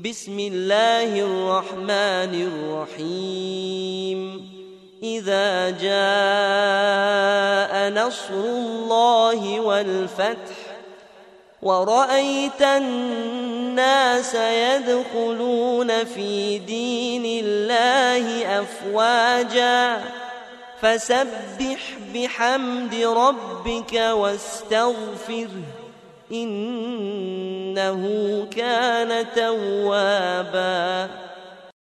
بسم الله الرحمن الرحيم إذا جاء نصر الله والفتح ورأيت الناس يدخلون في دين الله أفواجا فسبح بحمد ربك واستغفره إنه كان توابا